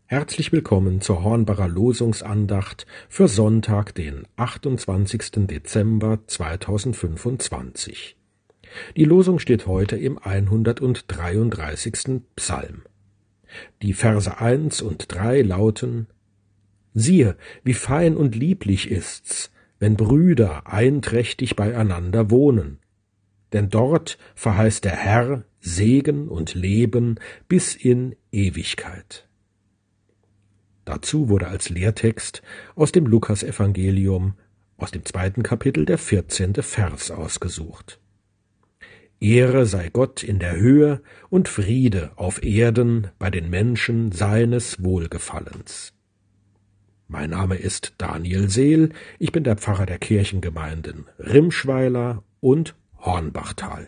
Herzlich willkommen zur Hornbacher Losungsandacht für Sonntag, den 28. Dezember 2025. Die Losung steht heute im 133. Psalm. Die Verse 1 und 3 lauten: Siehe, wie fein und lieblich ist's, wenn Brüder einträchtig beieinander wohnen. Denn dort verheißt der Herr Segen und Leben bis in Ewigkeit. Dazu wurde als Lehrtext aus dem Lukasevangelium, aus dem 2. Kapitel, der 14. Vers ausgesucht. Ehre sei Gott in der Höhe und Friede auf Erden bei den Menschen seines Wohlgefallens. Mein Name ist Daniel Seel, ich bin der Pfarrer der Kirchengemeinden Rimschweiler und Hornbachtal.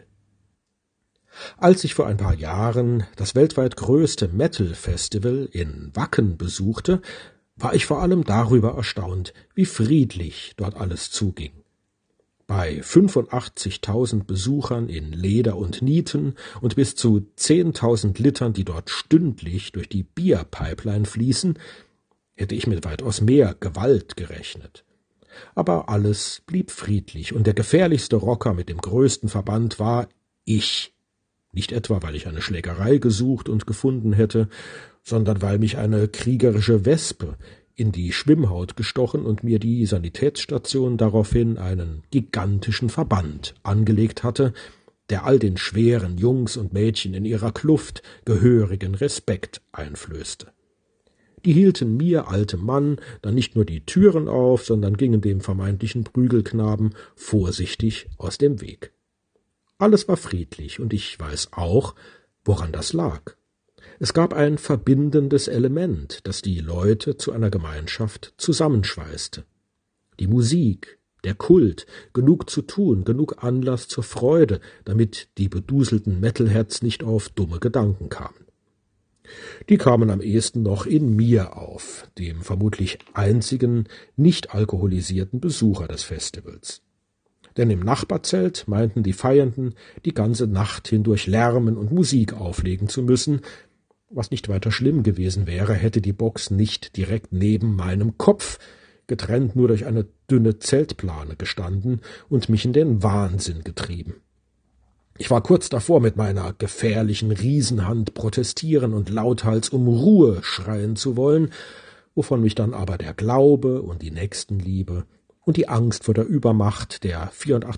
Als ich vor ein paar Jahren das weltweit größte Metal-Festival in Wacken besuchte, war ich vor allem darüber erstaunt, wie friedlich dort alles zuging. Bei 85.000 Besuchern in Leder und Nieten und bis zu 10.000 Litern, die dort stündlich durch die Bierpipeline fließen, hätte ich mit weitaus mehr Gewalt gerechnet. Aber alles blieb friedlich, und der gefährlichste Rocker mit dem größten Verband war ich. Nicht etwa, weil ich eine Schlägerei gesucht und gefunden hätte, sondern weil mich eine kriegerische Wespe in die Schwimmhaut gestochen und mir die Sanitätsstation daraufhin einen gigantischen Verband angelegt hatte, der all den schweren Jungs und Mädchen in ihrer Kluft gehörigen Respekt einflößte. Die hielten mir, altem Mann, dann nicht nur die Türen auf, sondern gingen dem vermeintlichen Prügelknaben vorsichtig aus dem Weg. Alles war friedlich, und ich weiß auch, woran das lag. Es gab ein verbindendes Element, das die Leute zu einer Gemeinschaft zusammenschweißte. Die Musik, der Kult, genug zu tun, genug Anlass zur Freude, damit die beduselten Metalheads nicht auf dumme Gedanken kamen. Die kamen am ehesten noch in mir auf, dem vermutlich einzigen nicht alkoholisierten Besucher des Festivals. Denn im Nachbarzelt meinten die Feiernden, die ganze Nacht hindurch lärmen und Musik auflegen zu müssen, was nicht weiter schlimm gewesen wäre, hätte die Box nicht direkt neben meinem Kopf, getrennt nur durch eine dünne Zeltplane, gestanden und mich in den Wahnsinn getrieben. Ich war kurz davor, mit meiner gefährlichen Riesenhand protestieren und lauthals um Ruhe schreien zu wollen, wovon mich dann aber der Glaube und die Nächstenliebe und die Angst vor der Übermacht der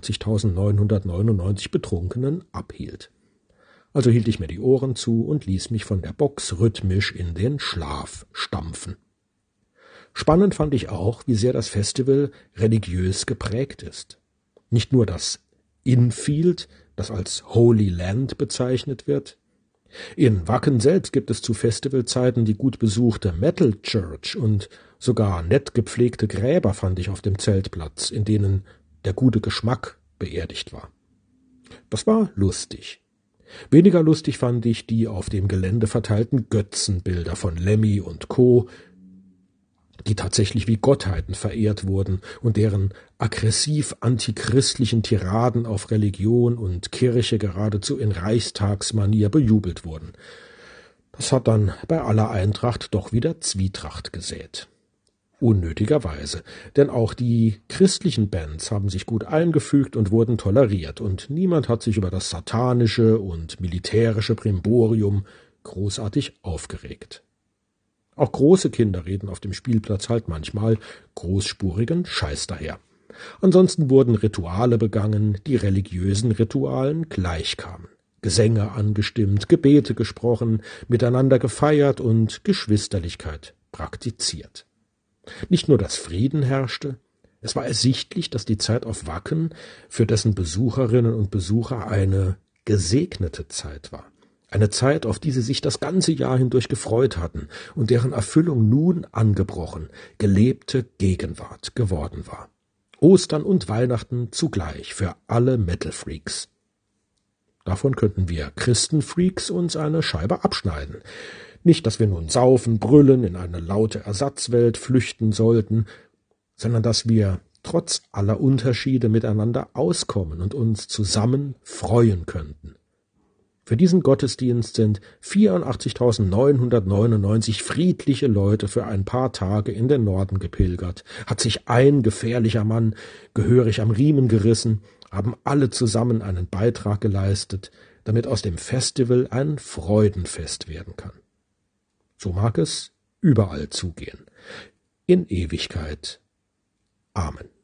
84.999 Betrunkenen abhielt. Also hielt ich mir die Ohren zu und ließ mich von der Box rhythmisch in den Schlaf stampfen. Spannend fand ich auch, wie sehr das Festival religiös geprägt ist. Nicht nur das Infield, das als Holy Land bezeichnet wird. In Wacken selbst gibt es zu Festivalzeiten die gut besuchte Metal Church, und sogar nett gepflegte Gräber fand ich auf dem Zeltplatz, in denen der gute Geschmack beerdigt war. Das war lustig. Weniger lustig fand ich die auf dem Gelände verteilten Götzenbilder von Lemmy und Co., die tatsächlich wie Gottheiten verehrt wurden und deren aggressiv antichristlichen Tiraden auf Religion und Kirche geradezu in Reichstagsmanier bejubelt wurden. Das hat dann bei aller Eintracht doch wieder Zwietracht gesät. Unnötigerweise, denn auch die christlichen Bands haben sich gut eingefügt und wurden toleriert, und niemand hat sich über das satanische und militärische Brimborium großartig aufgeregt. Auch große Kinder reden auf dem Spielplatz halt manchmal großspurigen Scheiß daher. Ansonsten wurden Rituale begangen, die religiösen Ritualen gleichkamen. Gesänge angestimmt, Gebete gesprochen, miteinander gefeiert und Geschwisterlichkeit praktiziert. Nicht nur, dass Frieden herrschte, es war ersichtlich, dass die Zeit auf Wacken für dessen Besucherinnen und Besucher eine gesegnete Zeit war. Eine Zeit, auf die sie sich das ganze Jahr hindurch gefreut hatten und deren Erfüllung nun angebrochen, gelebte Gegenwart geworden war. Ostern und Weihnachten zugleich für alle Metal-Freaks. Davon könnten wir Christen-Freaks uns eine Scheibe abschneiden. Nicht, dass wir nun saufen, brüllen, in eine laute Ersatzwelt flüchten sollten, sondern dass wir trotz aller Unterschiede miteinander auskommen und uns zusammen freuen könnten. Für diesen Gottesdienst sind 84.999 friedliche Leute für ein paar Tage in den Norden gepilgert. Hat sich ein gefährlicher Mann gehörig am Riemen gerissen, haben alle zusammen einen Beitrag geleistet, damit aus dem Festival ein Freudenfest werden kann. So mag es überall zugehen. In Ewigkeit. Amen.